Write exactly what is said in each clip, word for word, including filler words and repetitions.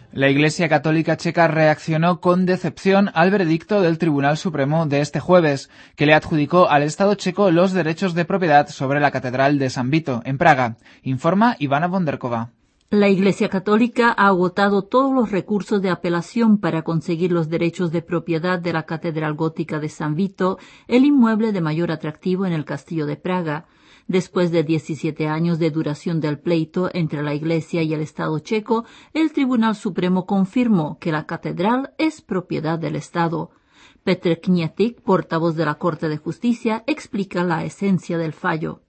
La Iglesia Católica Checa reaccionó con decepción al veredicto del Tribunal Supremo de este jueves, que le adjudicó al Estado checo los derechos de propiedad sobre la Catedral de San Vito, en Praga. Informa Ivana Bonderkova. La Iglesia Católica ha agotado todos los recursos de apelación para conseguir los derechos de propiedad de la Catedral Gótica de San Vito, el inmueble de mayor atractivo en el Castillo de Praga. Después de diecisiete años de duración del pleito entre la Iglesia y el Estado checo, el Tribunal Supremo confirmó que la catedral es propiedad del Estado. Petr Knětic, portavoz de la Corte de Justicia, explica la esencia del fallo.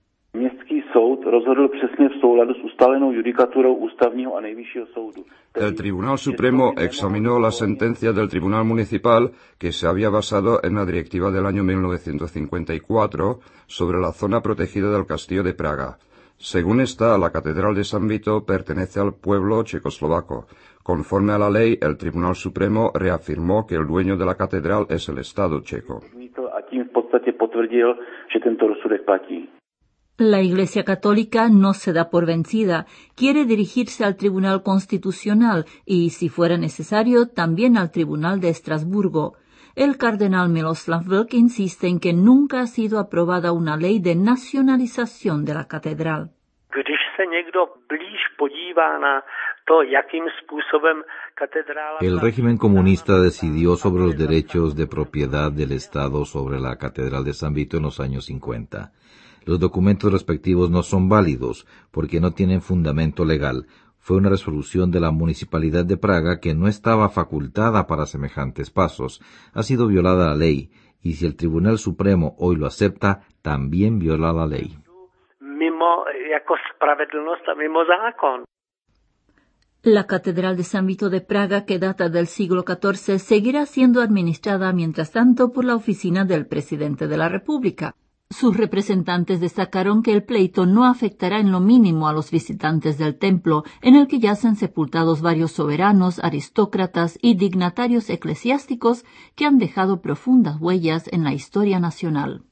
El Tribunal Supremo examinó la sentencia del Tribunal Municipal que se había basado en la directiva del año mil novecientos cincuenta y cuatro sobre la zona protegida del Castillo de Praga. Según esta, la Catedral de San Vito pertenece al pueblo checoslovaco. Conforme a la ley, el Tribunal Supremo reafirmó que el dueño de la catedral es el Estado checo. La Iglesia Católica no se da por vencida, quiere dirigirse al Tribunal Constitucional y, si fuera necesario, también al Tribunal de Estrasburgo. El cardenal Miloslav Vlk insiste en que nunca ha sido aprobada una ley de nacionalización de la catedral. El régimen comunista decidió sobre los derechos de propiedad del Estado sobre la Catedral de San Vito en los años cincuenta. Los documentos respectivos no son válidos porque no tienen fundamento legal. Fue una resolución de la Municipalidad de Praga que no estaba facultada para semejantes pasos. Ha sido violada la ley, y si el Tribunal Supremo hoy lo acepta, también viola la ley. La Catedral de San Vito de Praga, que data del siglo catorce, seguirá siendo administrada mientras tanto por la oficina del presidente de la República. Sus representantes destacaron que el pleito no afectará en lo mínimo a los visitantes del templo, en el que yacen sepultados varios soberanos, aristócratas y dignatarios eclesiásticos que han dejado profundas huellas en la historia nacional.